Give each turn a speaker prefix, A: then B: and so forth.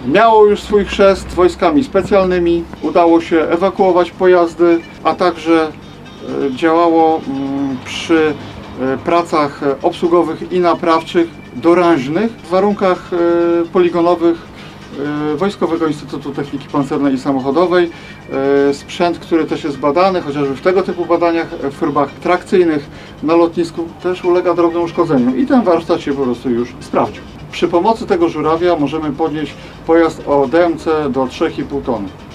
A: miało już swój chrzest wojskami specjalnymi, udało się ewakuować pojazdy, a także działało przy pracach obsługowych i naprawczych dorężnych w warunkach poligonowych Wojskowego Instytutu Techniki Pancernej i Samochodowej. Sprzęt, który też jest badany, chociażby w tego typu badaniach w próbach trakcyjnych na lotnisku też ulega drobnym uszkodzeniom i ten warsztat się po prostu już sprawdził. Przy pomocy tego żurawia możemy podnieść pojazd o DMC do 3,5 tony.